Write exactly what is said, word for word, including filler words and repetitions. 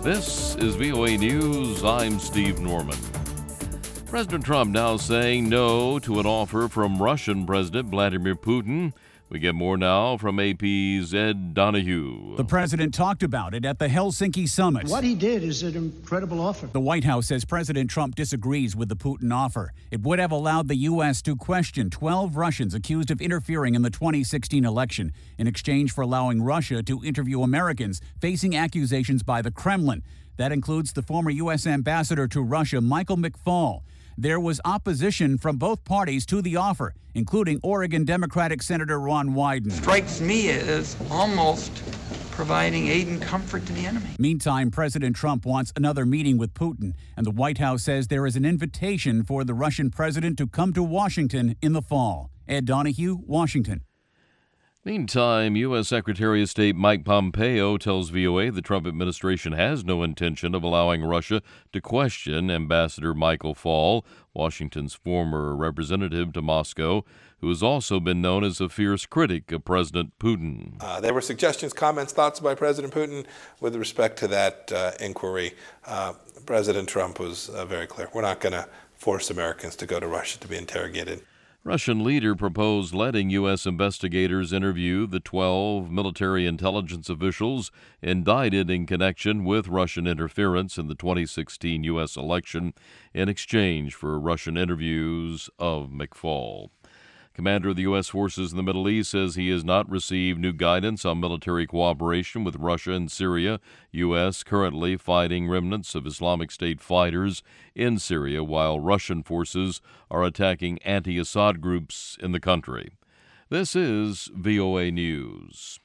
This is V O A News. I'm Steve Norman. President Trump now saying no to an offer from Russian President Vladimir Putin. We get more now from A P's Ed Donahue. The president talked about it at the Helsinki summit. What he did is an incredible offer. The White House says President Trump disagrees with the Putin offer. It would have allowed the U S to question twelve Russians accused of interfering in the twenty sixteen election in exchange for allowing Russia to interview Americans facing accusations by the Kremlin. That includes the former U S ambassador to Russia, Michael McFaul. There was opposition from both parties to the offer, including Oregon Democratic Senator Ron Wyden. Strikes me as almost providing aid and comfort to the enemy. Meantime, President Trump wants another meeting with Putin, and the White House says there is an invitation for the Russian president to come to Washington in the fall. Ed Donahue, Washington. Meantime, U S. Secretary of State Mike Pompeo tells V O A the Trump administration has no intention of allowing Russia to question Ambassador Michael Fall, Washington's former representative to Moscow, who has also been known as a fierce critic of President Putin. Uh, there were suggestions, comments, thoughts by President Putin with respect to that uh, inquiry. Uh, President Trump was uh, very clear. We're not going to force Americans to go to Russia to be interrogated. Russian leader proposed letting U S investigators interview the twelve military intelligence officials indicted in connection with Russian interference in the twenty sixteen U S election in exchange for Russian interviews of McFaul. Commander of the U S forces in the Middle East says he has not received new guidance on military cooperation with Russia and Syria. U S currently fighting remnants of Islamic State fighters in Syria while Russian forces are attacking anti-Assad groups in the country. This is V O A News.